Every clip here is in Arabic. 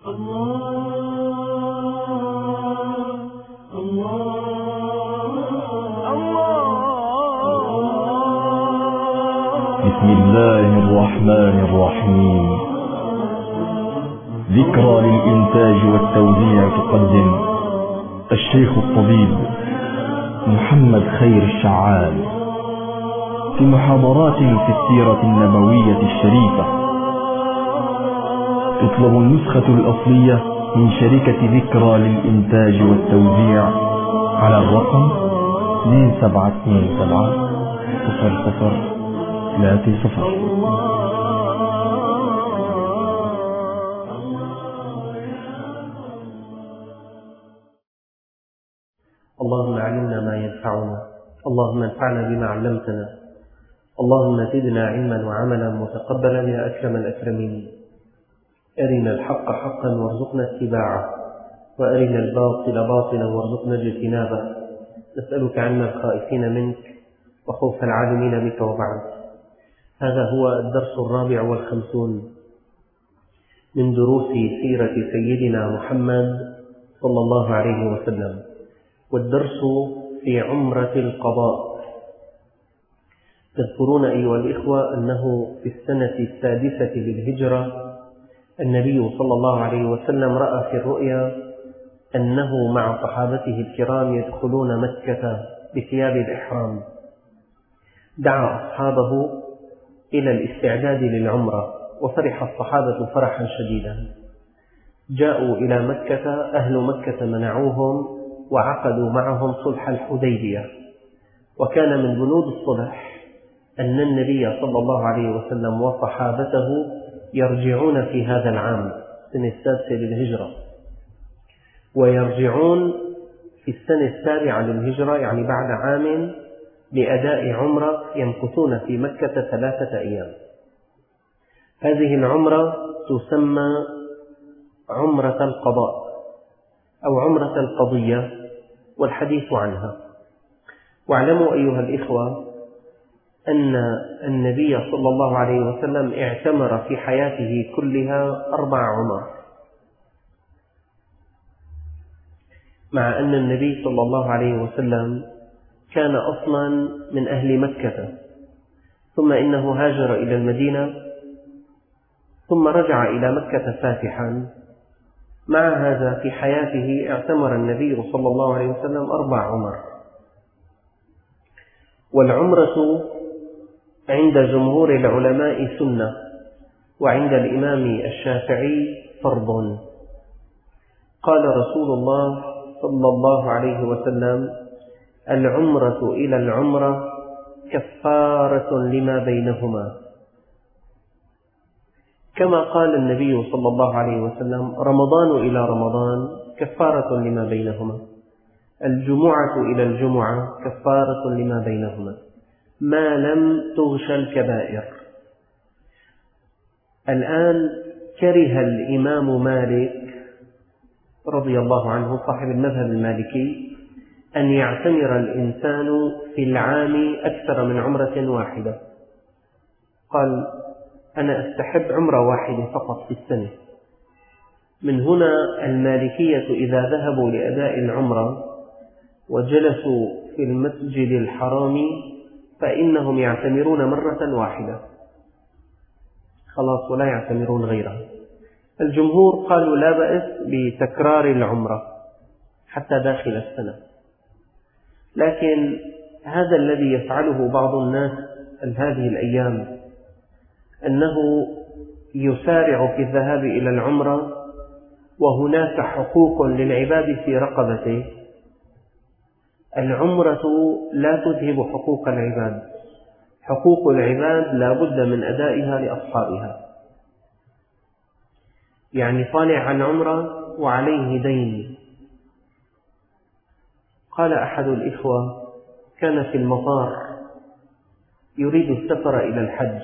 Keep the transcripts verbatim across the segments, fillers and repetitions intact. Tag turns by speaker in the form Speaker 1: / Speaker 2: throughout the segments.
Speaker 1: بسم الله الرحمن الرحيم. ذكرى للإنتاج والتوزيع تقدم الشيخ الطبيب محمد خير الشعال في محاضرات في السيرة النبوية الشريفة. تطلب النسخة الأصلية من شركة ذكرى للإنتاج والتوزيع على الرقم اثنين سبعة اثنين سبعة صفر صفر ثلاثة صفر.
Speaker 2: اللهم علمنا ما ينفعنا، اللهم انفعنا بما علمتنا، اللهم زدنا علما وعملا متقبلا يا أكرم الأكرمين. أرنا الحق حقا وارزقنا اتباعه، وأرنا الباطل باطلا وارزقنا اجتنابه. نسألك علم الخائفين منك وخوف العالمين بك. وبعد، هذا هو الدرس الرابع والخمسون من دروس سيرة سيدنا محمد صلى الله عليه وسلم، والدرس في عمرة القضاء. تذكرون أيها الإخوة أنه في السنة السادسة للهجرة النبي صلى الله عليه وسلم رأى في الرؤيا أنه مع صحابته الكرام يدخلون مكة بثياب الإحرام. دعا أصحابه إلى الاستعداد للعمرة، وفرح الصحابة فرحا شديدا. جاءوا إلى مكة، أهل مكة منعوهم وعقدوا معهم صلح الحديبية. وكان من بنود الصلح أن النبي صلى الله عليه وسلم وصحابته يرجعون في هذا العام السنة السادسة للهجرة، ويرجعون في السنة السابعة للهجرة، يعني بعد عام، لأداء عمرة يمكثون في مكة ثلاثة أيام. هذه العمرة تسمى عمرة القضاء أو عمرة القضية، والحديث عنها. واعلموا أيها الإخوة أن النبي صلى الله عليه وسلم اعتمر في حياته كلها أربع عمر، مع أن النبي صلى الله عليه وسلم كان أصلا من أهل مكة، ثم إنه هاجر إلى المدينة، ثم رجع إلى مكة فاتحا. مع هذا في حياته اعتمر النبي صلى الله عليه وسلم أربع عمر. والعمرة عند جمهور العلماء سنة، وعند الإمام الشافعي فرض. قال رسول الله صلى الله عليه وسلم: العمرة إلى العمرة كفارة لما بينهما. كما قال النبي صلى الله عليه وسلم: رمضان إلى رمضان كفارة لما بينهما، الجمعة إلى الجمعة كفارة لما بينهما، ما لم تغش الكبائر. الآن كره الإمام مالك رضي الله عنه صاحب المذهب المالكي أن يعتمر الإنسان في العام أكثر من عمرة واحدة. قال: أنا أستحب عمرة واحدة فقط في السنة. من هنا المالكية إذا ذهبوا لأداء العمرة وجلسوا في المسجد الحرام فإنهم يعتمرون مرة واحدة خلاص، ولا يعتمرون غيرها. الجمهور قالوا لا بأس بتكرار العمرة حتى داخل السنة، لكن هذا الذي يفعله بعض الناس هذه الأيام، أنه يسارع في الذهاب إلى العمرة وهناك حقوق للعباد في رقبته. العمرة لا تذهب حقوق العباد، حقوق العباد لا بد من أدائها لأصحابها. يعني طالع عن عمرة وعليه دين. قال أحد الإخوة: كان في المطار يريد السفر إلى الحج،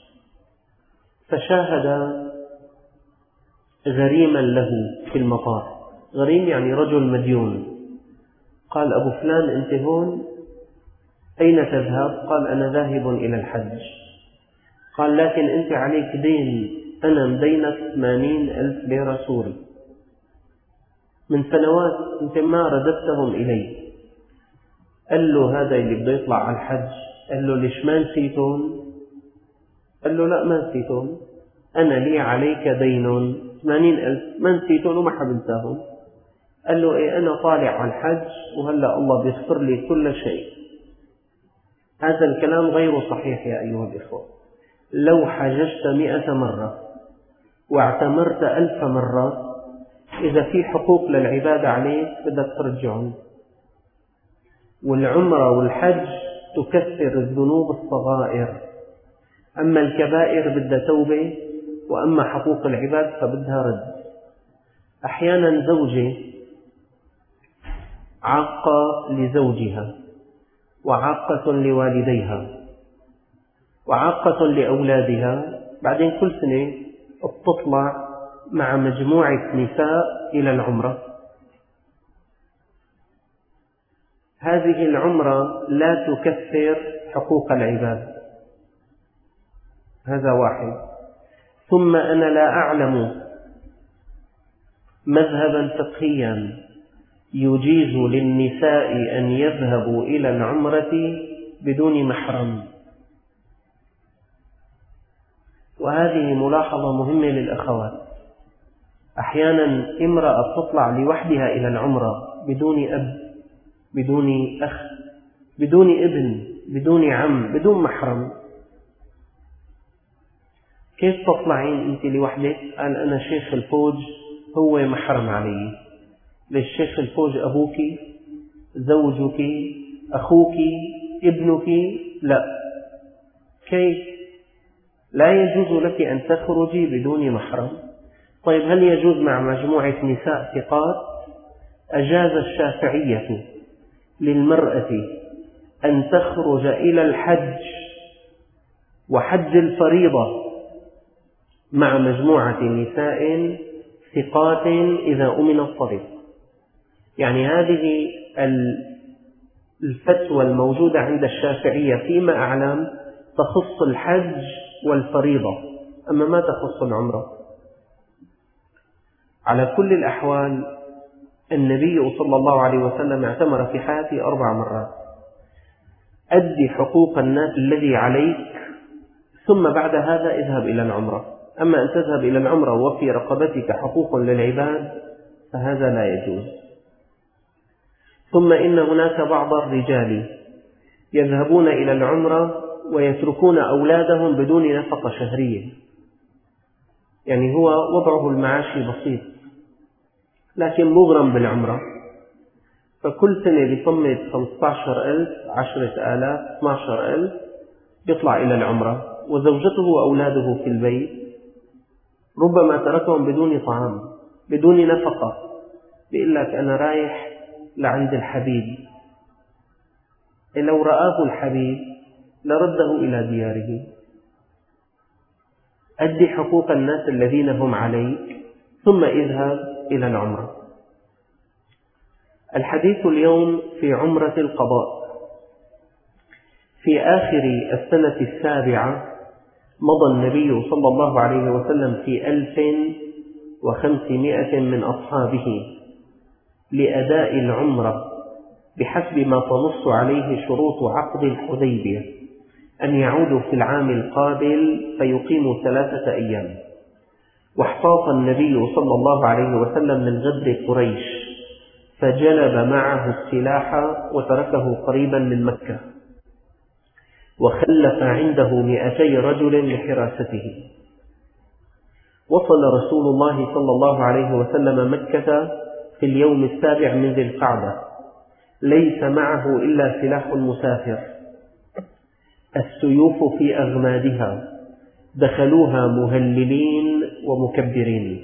Speaker 2: فشاهد غريما له في المطار. غريم يعني رجل مديون. قال: أبو فلان أنت هون، أين تذهب؟ قال: أنا ذاهب إلى الحج. قال: لكن أنت عليك دين، أنا مدينك ثمانين ألف ليرة سوري. من سنوات أنت ما رددتهم إلي. قال له هذا اللي بده يطلع على الحج، قال له ليش ما نسيتون؟ قال له لا ما نسيتون، أنا لي عليك دين ثمانين ألف، ما نسيتون وما حبنساهم. قال له إيه أنا طالع على الحج وهلأ الله بيغفر لي كل شيء. هذا الكلام غير صحيح يا أيها الإخوة. لو حججت مئة مرة واعتمرت ألف مرة، إذا في حقوق للعباد عليك بدك ترجعهم. والعمرة والحج تكفر الذنوب الصغائر، أما الكبائر بدها توبة، وأما حقوق العباد فبدها رد. أحيانا زوجة عاقة لزوجها، وعاقة لوالديها، وعاقة لأولادها، بعدين كل سنة بتطلع مع مجموعة نساء إلى العمرة. هذه العمرة لا تكفر حقوق العباد، هذا واحد. ثم أنا لا أعلم مذهبا فقهيا يجيز للنساء أن يذهبوا إلى العمرة بدون محرم، وهذه ملاحظة مهمة للأخوات. أحيانا امرأة تطلع لوحدها إلى العمرة بدون أب، بدون أخ، بدون ابن، بدون عم، بدون محرم. كيف تطلعين أنت لوحدك؟ قال أنا شيخ الفوج هو محرم علي. للشيخ الفوج أبوك، زوجك، أخوك، ابنك؟ لا. كيف؟ لا يجوز لك أن تخرجي بدون محرم. طيب هل يجوز مع مجموعة نساء ثقات؟ أجاز الشافعية للمرأة أن تخرج إلى الحج وحج الفريضة مع مجموعة نساء ثقات إذا أمن الطريق. يعني هذه الفتوى الموجودة عند الشافعية فيما أعلم تخص الحج والفريضة، أما ما تخص العمرة. على كل الأحوال النبي صلى الله عليه وسلم اعتمر في حياته أربع مرات. أدي حقوق الناس الذي عليك، ثم بعد هذا اذهب إلى العمرة. أما أن تذهب إلى العمرة وفي رقبتك حقوق للعباد فهذا لا يجوز. ثم إن هناك بعض الرجال يذهبون إلى العمرة ويتركون أولادهم بدون نفقة شهرية، يعني هو وضعه المعاشي بسيط لكن مغرم بالعمرة، فكل سنة بيصمد خمسة عشر ألف، عشرة آلاف، اثني عشر ألف يطلع إلى العمرة، وزوجته وأولاده في البيت ربما تركهم بدون طعام، بدون نفقة. بيقول لك أنا رايح لعند الحبيب، لو رآه الحبيب لرده إلى دياره. أدي حقوق الناس الذين هم عليك ثم اذهب إلى العمرة. الحديث اليوم في عمرة القضاء. في آخر السنة السابعة مضى النبي صلى الله عليه وسلم في ألف وخمسمائة من أصحابه لأداء العمرة بحسب ما تنص عليه شروط عقد الحديبية، أن يعودوا في العام القابل فيقيموا ثلاثة أيام. واحتاط النبي صلى الله عليه وسلم من غدر قريش، فجلب معه السلاح وتركه قريبا من مكة، وخلف عنده مئتي رجل لحراسته. وصل رسول الله صلى الله عليه وسلم مكة في اليوم السابع من ذي القعدة، ليس معه إلا سلاح المسافر، السيوف في أغمادها، دخلوها مهللين ومكبرين.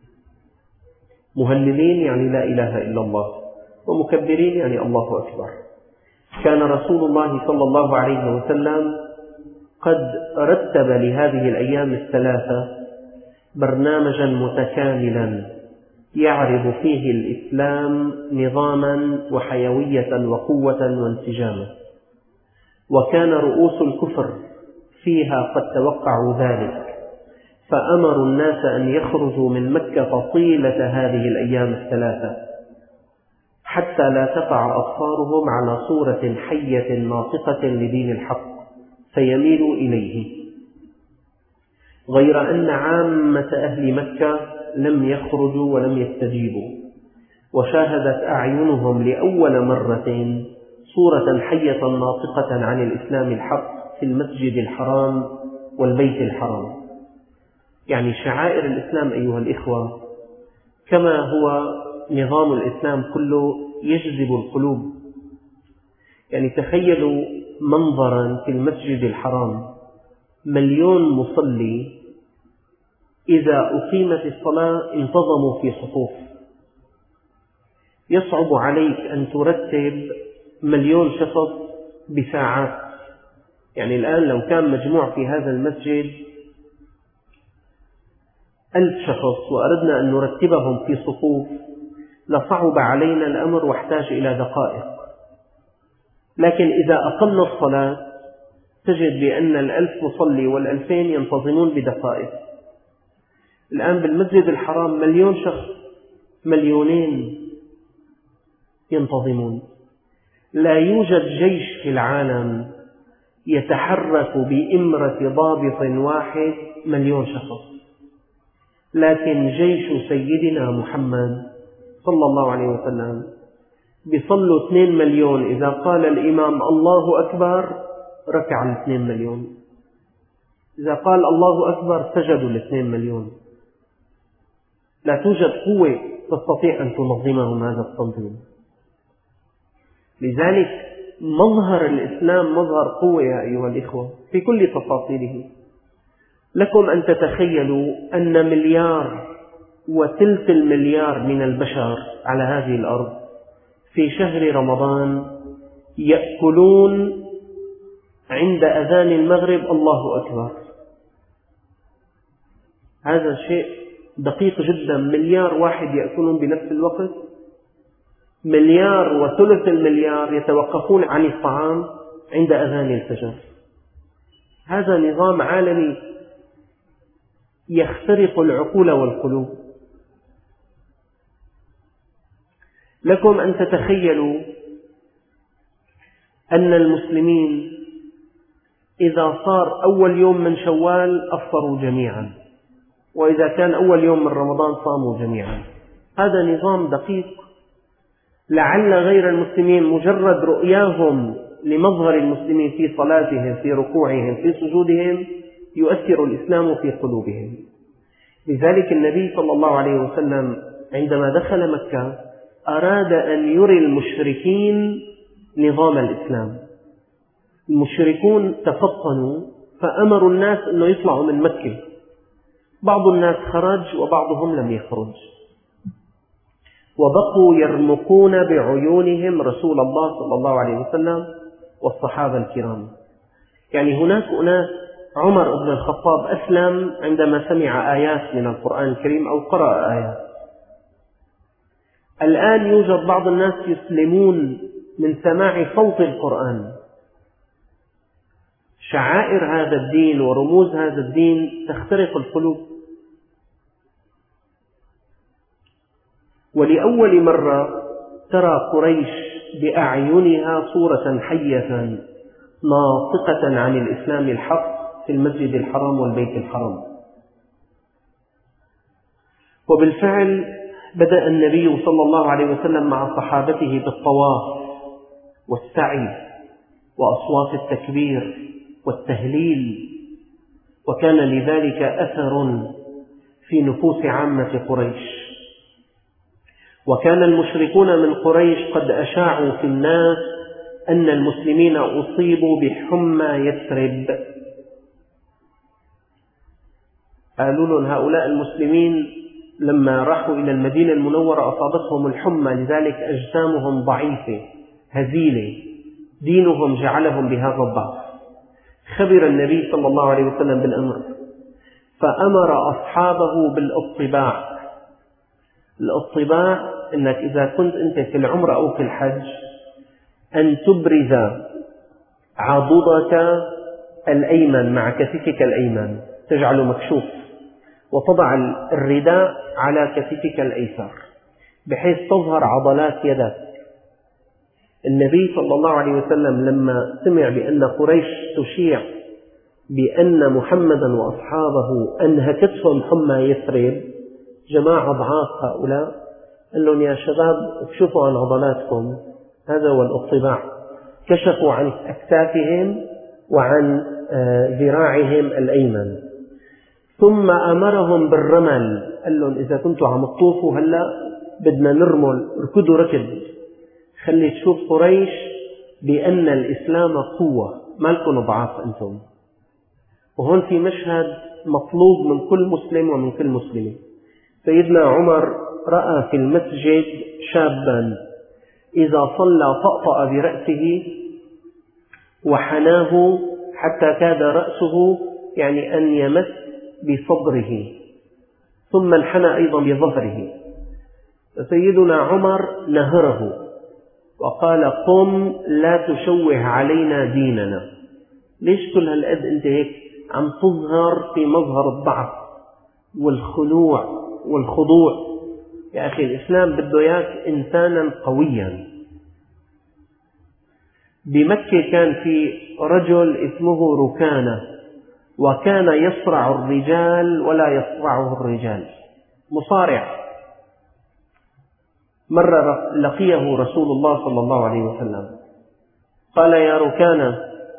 Speaker 2: مهللين يعني لا إله إلا الله، ومكبرين يعني الله أكبر. كان رسول الله صلى الله عليه وسلم قد رتب لهذه الأيام الثلاثة برنامجا متكاملا يعرض فيه الإسلام نظاما وحيوية وقوة وانسجاما، وكان رؤوس الكفر فيها قد توقعوا ذلك، فأمروا الناس أن يخرجوا من مكة طيلة هذه الأيام الثلاثة حتى لا تقع أبصارهم على صورة حية ناطقة لدين الحق فيميلوا إليه، غير أن عامة أهل مكة لم يخرجوا ولم يستجيبوا، وشاهدت أعينهم لأول مرة صورة حية ناطقة عن الإسلام الحق في المسجد الحرام والبيت الحرام. يعني شعائر الإسلام أيها الإخوة كما هو نظام الإسلام كله يجذب القلوب. يعني تخيلوا منظرا في المسجد الحرام، مليون مصلي إذا أقيمت الصلاة انتظموا في صفوف. يصعب عليك أن ترتب مليون شخص بساعات. يعني الآن لو كان مجموع في هذا المسجد ألف شخص وأردنا أن نرتبهم في صفوف لصعب علينا الأمر واحتاج إلى دقائق. لكن إذا أقمنا الصلاة تجد بأن الألف مصلي والألفين ينتظمون بدقائق. الآن بالمسجد الحرام مليون شخص، مليونين ينتظمون. لا يوجد جيش في العالم يتحرك بإمرة ضابط واحد مليون شخص، لكن جيش سيدنا محمد صلى الله عليه وسلم بيصلوا اثنين مليون. إذا قال الإمام الله أكبر ركع الاثنين مليون، إذا قال الله أكبر سجدوا الاثنين مليون. لا توجد قوة تستطيع أن تنظمهم هذا التنظيم. لذلك مظهر الإسلام مظهر قوة يا أيها الإخوة في كل تفاصيله. لكم أن تتخيلوا أن مليار وثلث المليار من البشر على هذه الأرض في شهر رمضان يأكلون عند أذان المغرب الله أكبر. هذا شيء دقيق جدا. مليار واحد يأكلون بنفس الوقت، مليار وثلث المليار يتوقفون عن الطعام عند أذان الفجر. هذا نظام عالمي يخترق العقول والقلوب. لكم أن تتخيلوا أن المسلمين إذا صار أول يوم من شوال أفطروا جميعا، وإذا كان أول يوم من رمضان صاموا جميعا. هذا نظام دقيق. لعل غير المسلمين مجرد رؤياهم لمظهر المسلمين في صلاتهم في ركوعهم في سجودهم يؤثر الإسلام في قلوبهم. لذلك النبي صلى الله عليه وسلم عندما دخل مكة أراد أن يري المشركين نظام الإسلام. المشركون تفطنوا فأمروا الناس أن يطلعوا من مكة. بعض الناس خرج وبعضهم لم يخرج، وبقوا يرمقون بعيونهم رسول الله صلى الله عليه وسلم والصحابة الكرام. يعني هناك أناس، عمر بن الخطاب أسلم عندما سمع آيات من القرآن الكريم أو قرأ آيات. الآن يوجد بعض الناس يسلمون من سماع صوت القرآن. شعائر هذا الدين ورموز هذا الدين تخترق القلوب. ولأول مرة ترى قريش بأعينها صورة حية ناطقة عن الإسلام الحق في المسجد الحرام والبيت الحرام. وبالفعل بدأ النبي صلى الله عليه وسلم مع صحابته بالطواف والسعي وأصوات التكبير والتهليل، وكان لذلك أثر في نفوس عامة قريش. وكان المشركون من قريش قد أشاعوا في الناس أن المسلمين أصيبوا بحمى يثرب. قالوا لهم هؤلاء المسلمين لما راحوا إلى المدينة المنورة أصابتهم الحمى، لذلك أجسامهم ضعيفة هزيلة، دينهم جعلهم بهذا الضعف. خبر النبي صلى الله عليه وسلم بالأمر، فأمر أصحابه بالاطباع. الاطباع أنك إذا كنت أنت في العمرة أو في الحج أن تبرز عضدك الأيمن مع كتفك الأيمن، تجعله مكشوف، وتضع الرداء على كتفك الأيسر بحيث تظهر عضلات يدك النبي صلى الله عليه وسلم لما سمع بأن قريش تشيع بأن محمدا وأصحابه أنهكتهم حمى يثرب، جماعة ضعاف هؤلاء، قال لهم يا شباب اكشفوا عن عضلاتكم، هذا هو الاطباع. كشفوا عن أكتافهم وعن ذراعهم الأيمن، ثم أمرهم بالرمل، قال لهم إذا كنتوا عم تطوفوا هلأ بدنا نرمل، اركضوا ركض، خلي تشوف قريش بأن الإسلام قوة، ما لكم ضعاف أنتم. وهون في مشهد مطلوب من كل مسلم ومن كل مسلمة. سيدنا عمر رأى في المسجد شابا إذا صلى طأطأ برأسه وحناه حتى كاد رأسه يعني أن يمس بصدره، ثم انحنى أيضا بظهره. فسيدنا عمر نهره وقال قم لا تشوه علينا ديننا. ليش كل هالقد أنت هيك عم تظهر في مظهر الضعف والخنوع والخضوع؟ يا أخي الإسلام بده إياك إنسانا قويا. بمكة كان في رجل اسمه ركانة، وكان يصرع الرجال ولا يصرعه الرجال، مصارع. مرة لقيه رسول الله صلى الله عليه وسلم قال يا ركانة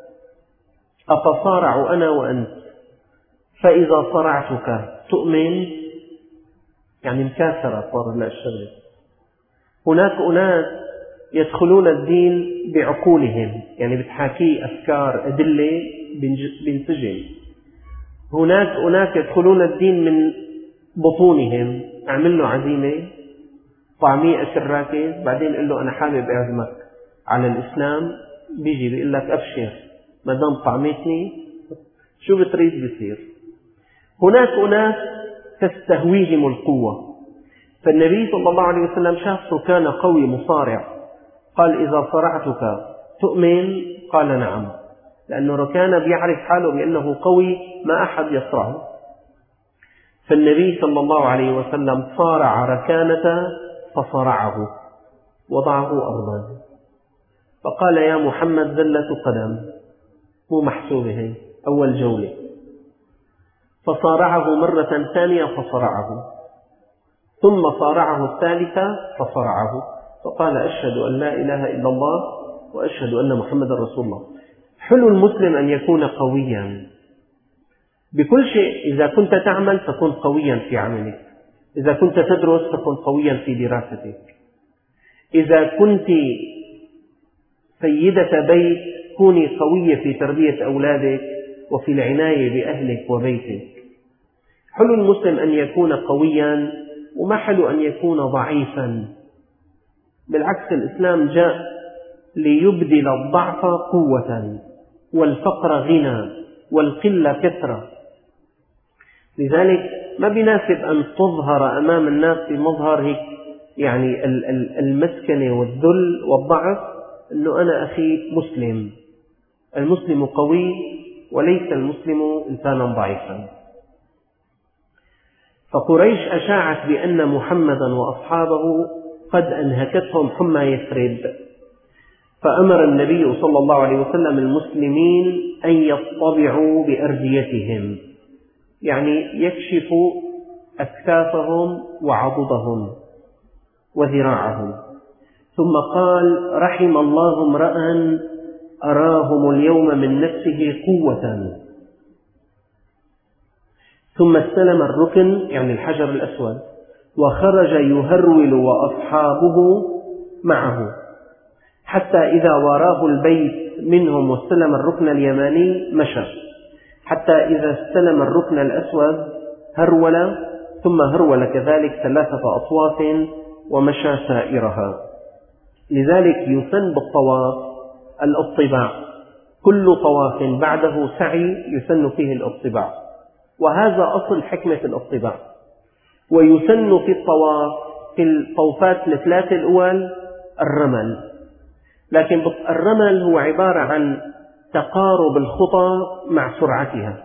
Speaker 2: أتصارع أنا وأنت؟ فإذا صرعتك تؤمن؟ يعني مكاثرة صار لنا الشغل. هناك أناس يدخلون الدين بعقولهم، يعني بتحاكي أفكار أدلة بينسجن. هناك أناس يدخلون الدين من بطونهم، اعمل له عزيمة طعميه أكل راكز، بعدين قل له أنا حابب أعزمك على الإسلام، بيجي بيقول لك أبشر ما دام طعمتني شو بتريد بيصير. هناك أناس تستهويهم القوة، فالنبي صلى الله عليه وسلم شاف ركان قوي مصارع، قال إذا صرعتك تؤمن؟ قال نعم، لأنه ركان بيعرف حاله بأنه قوي ما أحد يصرعه. فالنبي صلى الله عليه وسلم صارع ركانة فصرعه وضعه أرضا، فقال يا محمد زلة قدم، مو محسوبة هي أول جولة. فصارعه مرة ثانية فصرعه، ثم صارعه الثالثة فصرعه، فقال أشهد أن لا إله إلا الله وأشهد أن محمد رسول الله. حلو المسلم أن يكون قويا بكل شيء. إذا كنت تعمل فكن قويا في عملك، إذا كنت تدرس فكن قويا في دراستك، إذا كنت سيدة بيت كوني قوية في تربية أولادك وفي العناية بأهلك وبيتك. حلو المسلم أن يكون قويا، وما حلو أن يكون ضعيفا. بالعكس الإسلام جاء ليبدل الضعف قوة والفقر غنى والقلة كثرة. لذلك ما بيناسب أن تظهر أمام الناس بمظهر هيك يعني المسكنة والذل والضعف، أنه أنا أخي مسلم. المسلم قوي وليس المسلم إنسانا ضعيفا. فقريش أشاعت بأن محمدا وأصحابه قد أنهكتهم حمى يثرب، فأمر النبي صلى الله عليه وسلم المسلمين أن يطبعوا بأرديتهم، يعني يكشفوا أكتافهم وعضدهم وذراعهم. ثم قال رحم الله امرأ أراهم اليوم من نفسه قوة. ثم استلم الركن يعني الحجر الأسود وخرج يهرول وأصحابه معه، حتى إذا واراه البيت منهم واستلم الركن اليماني مشى، حتى إذا استلم الركن الأسود هرول، ثم هرول كذلك ثلاثة أطواف ومشى سائرها. لذلك يسن بالطواف الاطباع، كل طواف بعده سعي يسن فيه الاطباع، وهذا أصل حكمة الاطباع. ويسن في الطواف في الطوفات الثلاثة الأول الرمل، لكن الرمل هو عبارة عن تقارب الخطى مع سرعتها.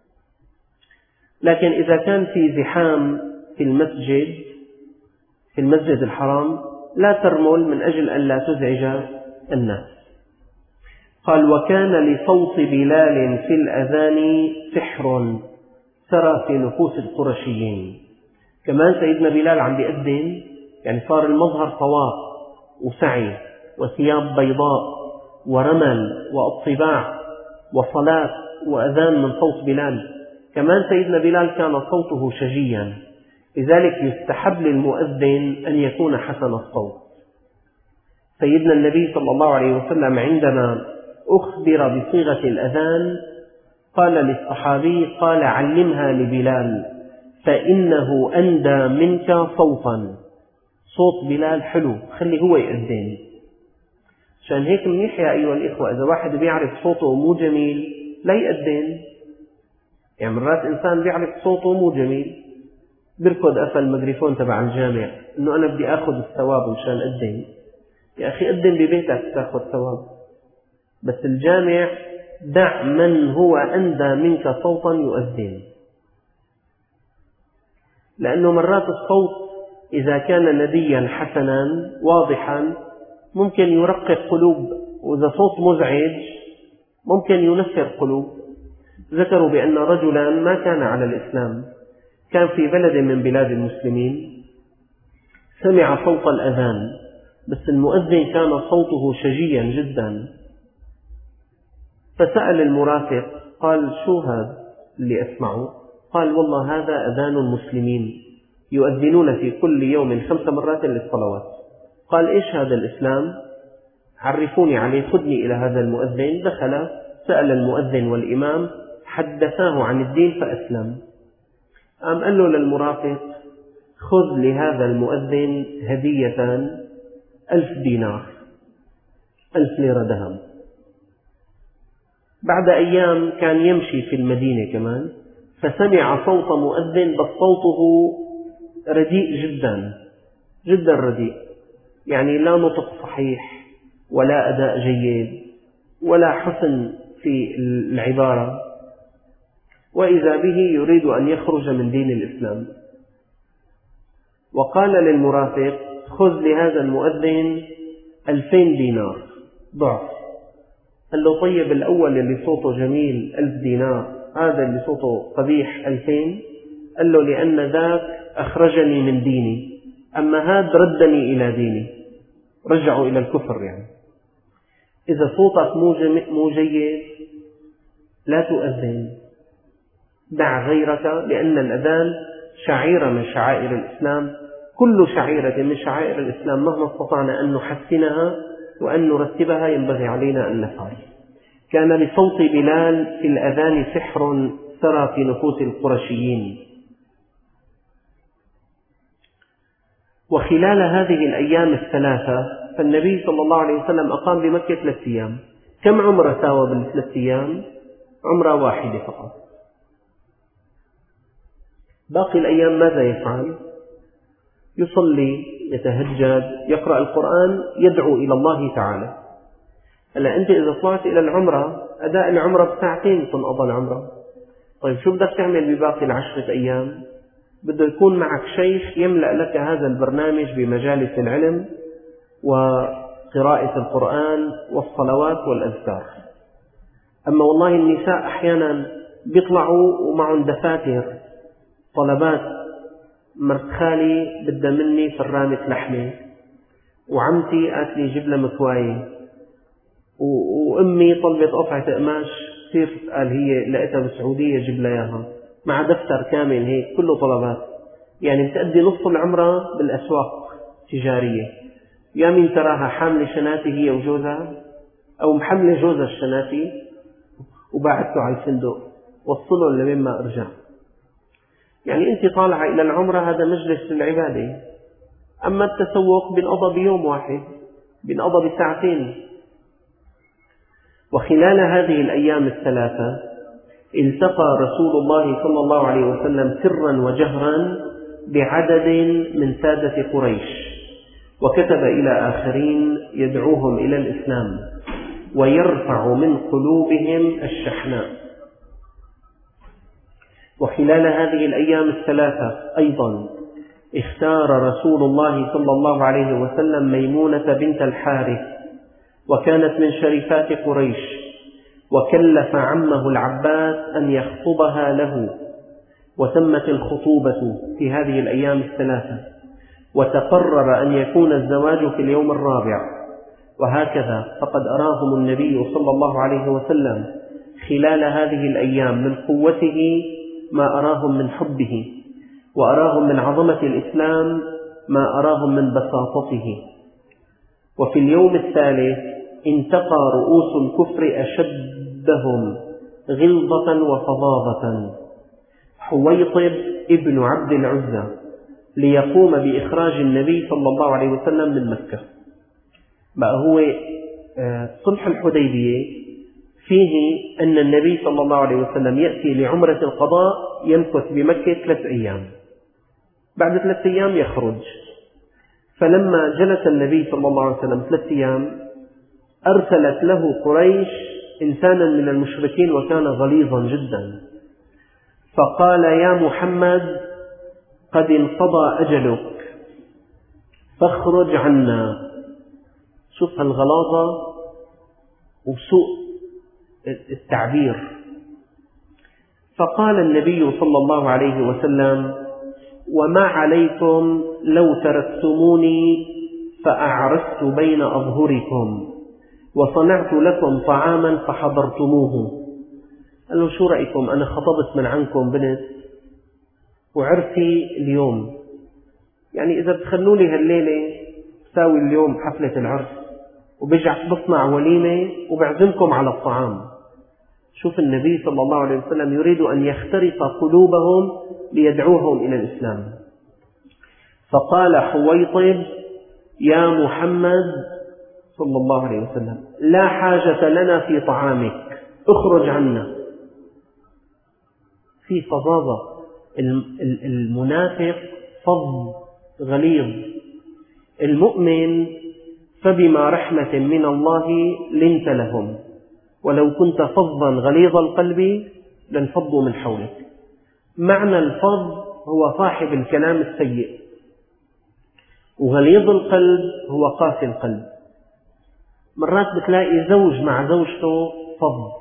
Speaker 2: لكن إذا كان في زحام في المسجد في المسجد الحرام لا ترمل من أجل أن لا تزعج الناس. قال: وكان لصوت بلال في الأذان سحر سرى في نفوس القرشيين. كمان سيدنا بلال عم بيأذن، يعني صار المظهر طواف وسعي وثياب بيضاء ورمل واطباع وصلاة وأذان من صوت بلال. كمان سيدنا بلال كان صوته شجيا، لذلك يستحب للمؤذن أن يكون حسن الصوت. سيدنا النبي صلى الله عليه وسلم عندما أخبر بصيغة الأذان قال للصحابي: قال: علمها لبلال فإنه أندى منك صوتا. صوت بلال حلو، خلي هو يأذن. عشان هيك منيح يا أيها الإخوة، إذا واحد بيعرف صوته مو جميل لا يأذن. يعني مرات إنسان بيعرف صوته مو جميل بيركض قفل الميكروفون تبع الجامع إنه أنا بدي أخذ الثواب مشان أذن. يا أخي أذن ببيتك تأخذ ثواب، بس الجامع دع من هو أندى منك صوتا يؤذن، لأنه مرات الصوت إذا كان نديا حسنا واضحا ممكن يرقق قلوب، وإذا صوت مزعج ممكن ينفر قلوب. ذكروا بأن رجلا ما كان على الإسلام، كان في بلد من بلاد المسلمين، سمع صوت الأذان بس المؤذن كان صوته شجيا جدا، فسأل المرافق قال: شو هذا اللي أسمعه؟ قال: والله هذا أذان المسلمين يؤذنون في كل يوم خمس مرات للصلوات. قال: إيش هذا الإسلام؟ عرفوني عليه، خذني إلى هذا المؤذن. دخل سأل المؤذن والإمام، حدثاه عن الدين فأسلم. قام قال له للمرافق: خذ لهذا المؤذن هدية ألف دينار، ألف ليرة ذهب. بعد أيام كان يمشي في المدينة كمان، فسمع صوت مؤذن بس صوته رديء جدا جدا رديء، يعني لا نطق صحيح ولا أداء جيد ولا حسن في العبارة، وإذا به يريد أن يخرج من دين الإسلام. وقال للمرافق: خذ لهذا المؤذن ألفين دينار ضعف. قال له: طيب الأول اللي صوته جميل ألف دينار، هذا اللي صوته قبيح ألفين؟ قال له: لأن ذاك أخرجني من ديني، أما هذا ردني إلى ديني، رجعوا إلى الكفر. يعني إذا صوتك مو جيد لا تؤذن، دع غيرك، لأن الأذان شعيرة من شعائر الإسلام. كل شعيرة من شعائر الإسلام مهما استطعنا أن نحسنها وأن نرتبها ينبغي علينا أن نفعل. كان لصوت بلال في الأذان سحر سرى في نفوس القرشيين. وخلال هذه الأيام الثلاثة فالنبي صلى الله عليه وسلم أقام بمكة ثلاثة أيام. كم عمرة ساوى بالثلاث أيام؟ عمرة واحدة فقط. باقي الأيام ماذا يفعل؟ يصلي، يتهجد، يقرأ القرآن، يدعو إلى الله تعالى. هلا أنت إذا طلعت إلى العمرة أداء العمرة بساعتين تنقضى العمرة. طيب شو بدك تعمل بباقي العشرة أيام؟ بده يكون معك شيخ يملأ لك هذا البرنامج بمجالس العلم وقراءة القرآن والصلوات والأذكار. أما والله النساء أحيانا بيطلعوا ومعهم دفاتر طلبات، مرت خالي بدها مني فرامة لحمة، وعمتي قالت لي جيب لها مكواية، وأمي طلبت قطعة قماش كثير قال هي لقيتها بالسعودية جيب لها إياها، مع دفتر كامل هيك كله طلبات. يعني بتأدي نصف العمرة بالأسواق التجارية. يا مين تراها حاملة شناتي هي وجوزها، أو محملة جوزها الشناتي وباعته على الفندق وصلوا لمن ما أرجع. يعني أنت طالعة إلى العمرة هذا مجلس للعبادة، أما التسوق بنقضى بيوم واحد، بنقضى بساعتين. وخلال هذه الأيام الثلاثة التقى رسول الله صلى الله عليه وسلم سرا وجهرا بعدد من سادة قريش، وكتب إلى آخرين يدعوهم إلى الإسلام ويرفع من قلوبهم الشحناء. وخلال هذه الأيام الثلاثة أيضا اختار رسول الله صلى الله عليه وسلم ميمونة بنت الحارث وكانت من شريفات قريش، وكلف عمه العباس أن يخطبها له، وتمت الخطوبة في هذه الأيام الثلاثة، وتقرر أن يكون الزواج في اليوم الرابع. وهكذا فقد أراهم النبي صلى الله عليه وسلم خلال هذه الأيام من قوته ما أراهم من حبه، وأراهم من عظمة الإسلام ما أراهم من بساطته. وفي اليوم الثالث انتقى رؤوس الكفر أشدهم غلظة وفظاظة حويطب ابن عبد العزى ليقوم بإخراج النبي صلى الله عليه وسلم من مكة. بقى هو صلح الحديبية فيه أن النبي صلى الله عليه وسلم يأتي لعمرة القضاء، يمكث بمكة ثلاث أيام، بعد ثلاث أيام يخرج. فلما جلس النبي صلى الله عليه وسلم ثلاث أيام أرسلت له قريش إنسانا من المشركين وكان غليظا جدا، فقال: يا محمد قد انقضى أجلك فاخرج عنا. شوف هالغلاظة وسوء التعبير. فقال النبي صلى الله عليه وسلم: وما عليكم لو تركتموني فأعرست بين أظهركم وصنعت لكم طعاما فحضرتموه. قال له: شو رأيكم أنا خطبت من عنكم بنت وعرسي اليوم، يعني إذا بتخلوا لي هالليلة ساوي اليوم حفلة العرس وبرجع بصنع وليمة وبعزمكم على الطعام. شوف النبي صلى الله عليه وسلم يريد أن يخترق قلوبهم ليدعوهم إلى الإسلام. فقال حويطب: يا محمد صلى الله عليه وسلم لا حاجة لنا في طعامك، اخرج عنا. في فظاظة، المنافق فظ غليظ، المؤمن فبما رحمة من الله لنت لهم ولو كنت فظا غليظ القلب لانفضوا من حولك. معنى الفظ هو صاحب الكلام السيء، وغليظ القلب هو قاسي القلب. مرات بتلاقي زوج مع زوجته فظ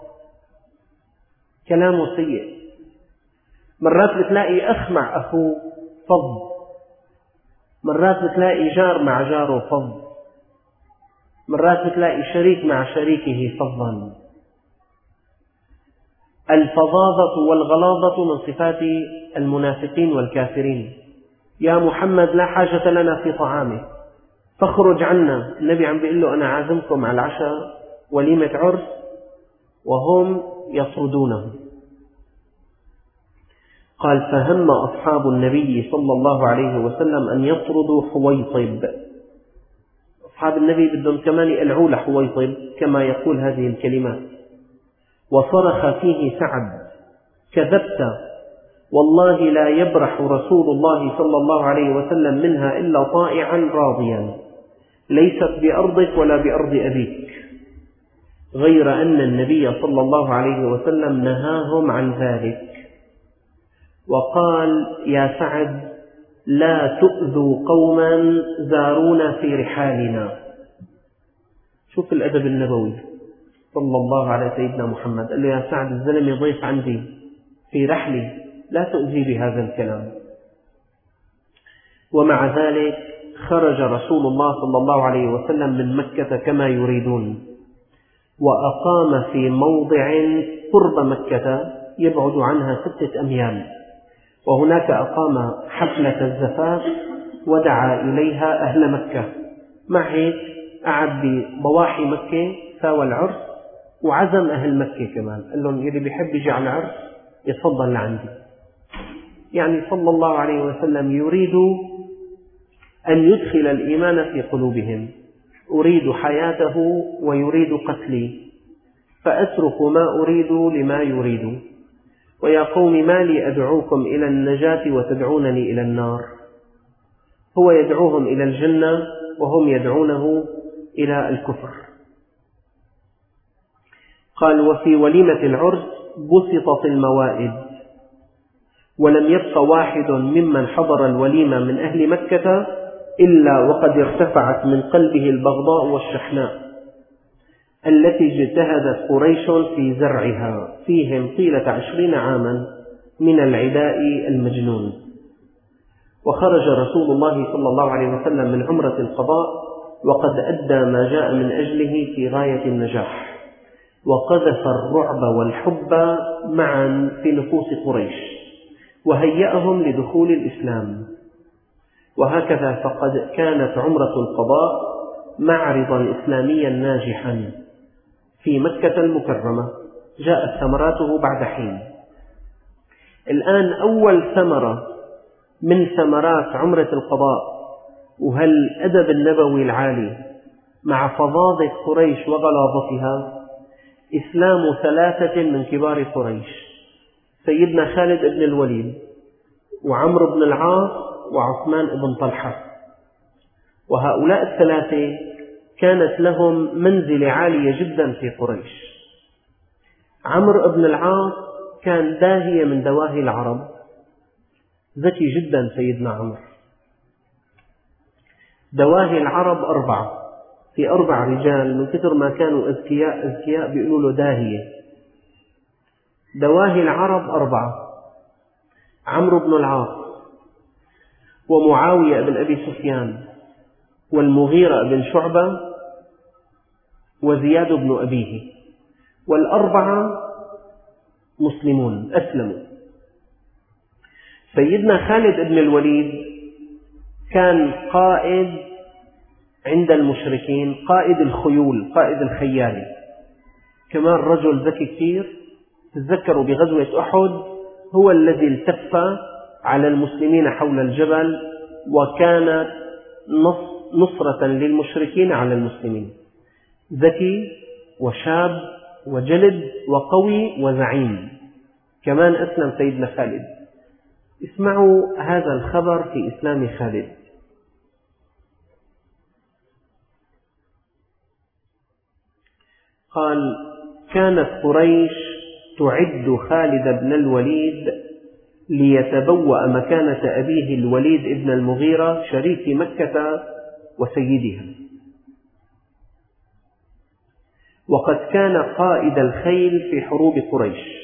Speaker 2: كلامه سيء، مرات بتلاقي أخ مع أخوه فظ، مرات بتلاقي جار مع جاره فظ، مرات بتلاقي شريك مع شريكه فظا. الفظاظة والغلاظة من صفات المنافقين والكافرين. يا محمد لا حاجة لنا في طعامه فاخرج عنا. النبي عم بيقول له: أنا عازمكم على العشاء وليمة عرس، وهم يطردونه. قال: فهم أصحاب النبي صلى الله عليه وسلم أن يطردوا حويطب. أصحاب النبي بدهم كمان يقلعوا لحويطب كما يقول هذه الكلمات. وصرخ فيه سعد: كذبت، والله لا يبرح رسول الله صلى الله عليه وسلم منها إلا طائعا راضيا، ليست بأرضك ولا بأرض أبيك. غير أن النبي صلى الله عليه وسلم نهاهم عن ذلك وقال: يا سعد لا تؤذوا قوما زارونا في رحالنا. شوف الأدب النبوي صلى الله على سيدنا محمد. قال له: يا سعد الزلمة ضيف عندي في رحلي، لا تؤذي بهذا الكلام. ومع ذلك خرج رسول الله صلى الله عليه وسلم من مكة كما يريدون، وأقام في موضع قرب مكة يبعد عنها ستة أميال، وهناك أقام حفلة الزفاف ودعا إليها أهل مكة. مع هيك قعد بضواحي مكة ساوى العرس وعزم أهل مكة كمان، قال لهم: يلي بيحب يجي على العرس يتفضل لعندي. يعني صلى الله عليه وسلم يريد أن يدخل الإيمان في قلوبهم. أريد حياته ويريد قتلي، فأترك ما أريد لما يريد. ويا قوم ما لي أدعوكم إلى النجاة وتدعونني إلى النار. هو يدعوهم إلى الجنة وهم يدعونه إلى الكفر. قال: وفي وليمة العرس بسطت الموائد، ولم يبق واحد ممن حضر الوليمة من أهل مكة إلا وقد ارتفعت من قلبه البغضاء والشحناء، التي اجتهدت قريش في زرعها فيهم طيلة عشرين عاما من العداء المجنون. وخرج رسول الله صلى الله عليه وسلم من عمرة القضاء وقد أدى ما جاء من أجله في غاية النجاح، وقذف الرعب والحب معا في نفوس قريش وهيأهم لدخول الإسلام. وهكذا فقد كانت عمرة القضاء معرضا إسلاميا ناجحا في مكة المكرمة جاءت ثمراته بعد حين. الآن أول ثمرة من ثمرات عمرة القضاء وهالأدب النبوي العالي مع فظاظة قريش وغلاظتها إسلام ثلاثة من كبار قريش: سيدنا خالد بن الوليد وعمرو بن العاص وعثمان بن طلحة. وهؤلاء الثلاثة كانت لهم منزلة عالية جدا في قريش. عمرو بن العاص كان داهية من دواهي العرب، ذكي جدا سيدنا عمرو. دواهي العرب أربعة، في أربع رجال من كثر ما كانوا أذكياء أذكياء بيقولوا له داهية. دواهي العرب أربعة: عمرو بن العاص ومعاوية بن أبي سفيان والمغيرة بن شعبة وزياد بن أبيه، والأربعة مسلمون أسلموا. سيدنا خالد بن الوليد كان قائد عند المشركين، قائد الخيول، قائد الخيالي، كمان رجل ذكي كثير. تذكروا بغزوة أحد هو الذي التف على المسلمين حول الجبل وكانت نصرة للمشركين على المسلمين. ذكي وشاب وجلد وقوي وزعيم. كمان أسلم سيدنا خالد. اسمعوا هذا الخبر في إسلام خالد: قال: كانت قريش تعد خالد بن الوليد ليتبوأ مكانة أبيه الوليد بن المغيرة شريف مكة وسيدها، وقد كان قائد الخيل في حروب قريش.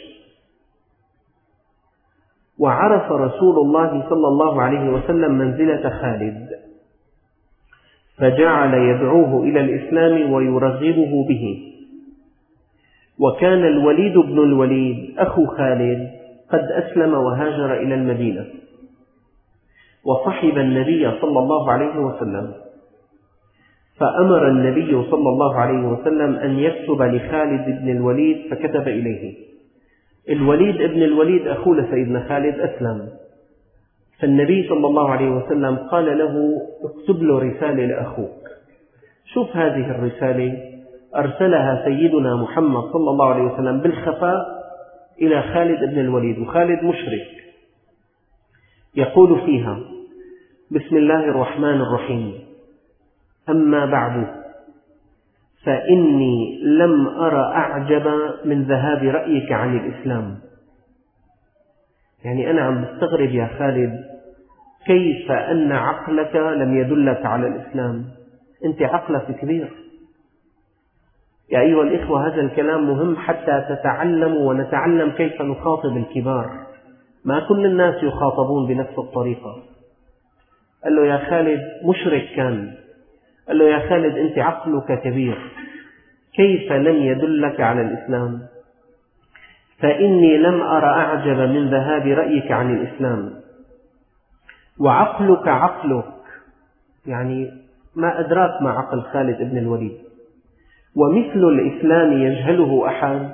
Speaker 2: وعرف رسول الله صلى الله عليه وسلم منزلة خالد فجعل يدعوه إلى الإسلام ويرغبه به. وكان الوليد بن الوليد أخو خالد قد أسلم وهاجر إلى المدينة وصحب النبي صلى الله عليه وسلم، فأمر النبي صلى الله عليه وسلم أن يكتب لخالد بن الوليد فكتب إليه. الوليد بن الوليد أخو لسيدنا خالد أسلم، فالنبي صلى الله عليه وسلم قال له: اكتب له رسالة لأخوك. شوف هذه الرسالة أرسلها سيدنا محمد صلى الله عليه وسلم بالخفاء إلى خالد بن الوليد، وخالد مشرك. يقول فيها: بسم الله الرحمن الرحيم، أما بعد، فإني لم أر أعجب من ذهاب رأيك عن الإسلام. يعني أنا عم بستغرب يا خالد كيف أن عقلك لم يدلك على الإسلام، أنت عقلك كبير. يا أيها الإخوة، هذا الكلام مهم حتى تتعلموا ونتعلم كيف نخاطب الكبار. ما كل الناس يخاطبون بنفس الطريقة. قال له: يا خالد، مشرك كان، قال له: يا خالد أنت عقلك كبير، كيف لم يدلك على الإسلام؟ فإني لم أر أعجب من ذهاب رأيك عن الإسلام، وعقلك عقلك، يعني ما أدراك ما عقل خالد بن الوليد، ومثل الإسلام يجهله أحد؟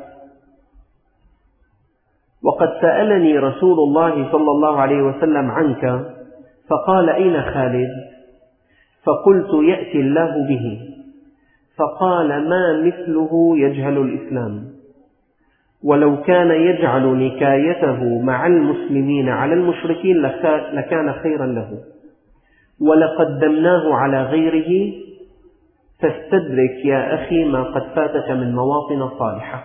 Speaker 2: وقد سألني رسول الله صلى الله عليه وسلم عنك فقال: أين خالد؟ فقلت: يأتي الله به. فقال: ما مثله يجهل الإسلام، ولو كان يجعل نكايته مع المسلمين على المشركين لكان خيرا له، ولقدمناه على غيره، فاستدرك يا أخي ما قد فاتك من مواطن صالحة.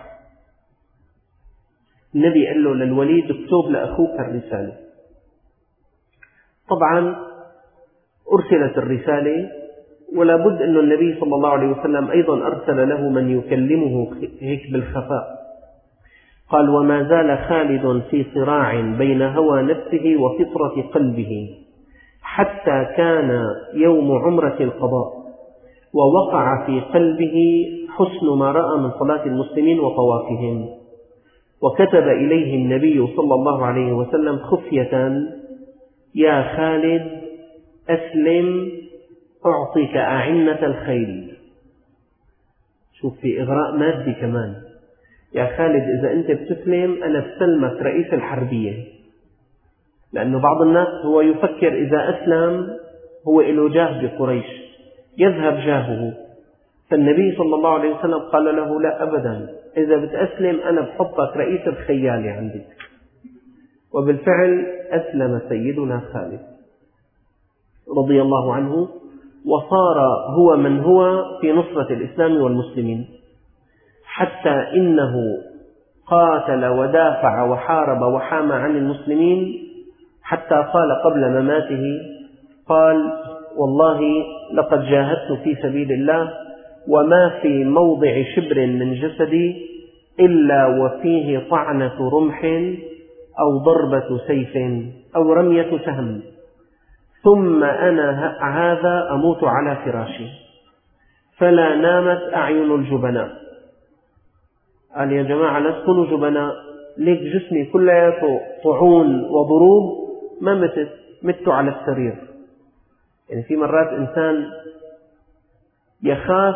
Speaker 2: النبي قال له للوليد: اكتب لأخوك الرسالة. طبعا أرسلت الرسالة ولا بد أن النبي صلى الله عليه وسلم أيضا أرسل له من يكلمه هيك بالخفاء. قال: وما زال خالد في صراع بين هوى نفسه وفطرة قلبه حتى كان يوم عمرة القضاء، ووقع في قلبه حسن ما رأى من صلاة المسلمين وطوافهم، وكتب إليه النبي صلى الله عليه وسلم خفية: يا خالد أسلم أعطيك أعنة الخيل. شوف، في إغراء مادي كمان. يا خالد إذا أنت بتسلم أنا بسلمك رئيس الحربية، لأنه بعض الناس هو يفكر إذا أسلم هو له جاه بقريش يذهب جاهه، فالنبي صلى الله عليه وسلم قال له: لا أبدا، إذا بتأسلم أنا بحطك رئيس الخيال عندي. وبالفعل أسلم سيدنا خالد رضي الله عنه، وصار هو من هو في نصرة الإسلام والمسلمين، حتى إنه قاتل ودافع وحارب وحام عن المسلمين، حتى قال قبل مماته: قال: والله لقد جاهدت في سبيل الله وما في موضع شبر من جسدي إلا وفيه طعنة رمح أو ضربة سيف أو رمية سهم، ثم أنا هذا أموت على فراشي، فلا نامت أعين الجبناء. قال: يا جماعة لا تكونوا جبناء، ليك جسمي كلياته طعون وضروب ما مت مت على السرير. يعني في مرات إنسان يخاف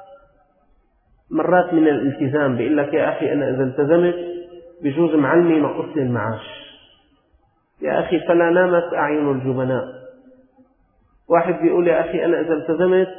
Speaker 2: مرات من الالتزام، بيقول لك: يا أخي أنا إذا التزمت بجوز معلمي نقص لي المعاش. يا أخي فلا نامت أعين الجبناء. واحد بيقول: يا أخي أنا إذا التزمت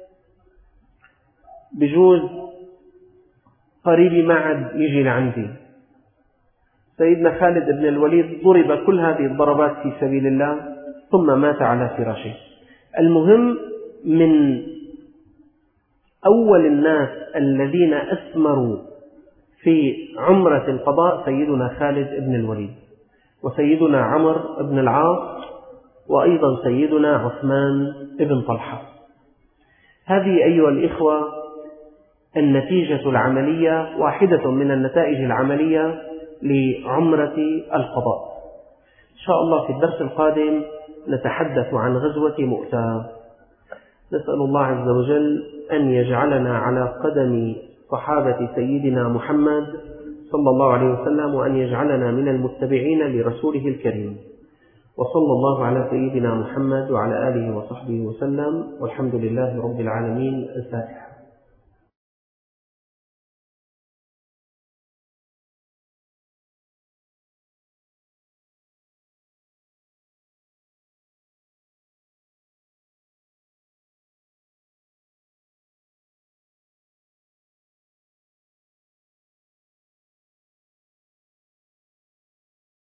Speaker 2: بجوز قريبي ما عاد يجي لعندي. سيدنا خالد بن الوليد ضرب كل هذه الضربات في سبيل الله ثم مات على فراشه. المهم، من أول الناس الذين أثمروا في عمرة القضاء سيدنا خالد بن الوليد، وسيدنا عمرو بن العاص، وأيضا سيدنا عثمان بن طلحة. هذه أيها الإخوة النتيجة العملية، واحدة من النتائج العملية لعمرة القضاء. إن شاء الله في الدرس القادم نتحدث عن غزوة مؤتة. نسأل الله عز وجل أن يجعلنا على قدم صحابة سيدنا محمد صلى الله عليه وسلم، وأن يجعلنا من المتبعين لرسوله الكريم. وصلى الله على سيدنا محمد وعلى آله وصحبه وسلم، والحمد لله رب العالمين. الفاتحة.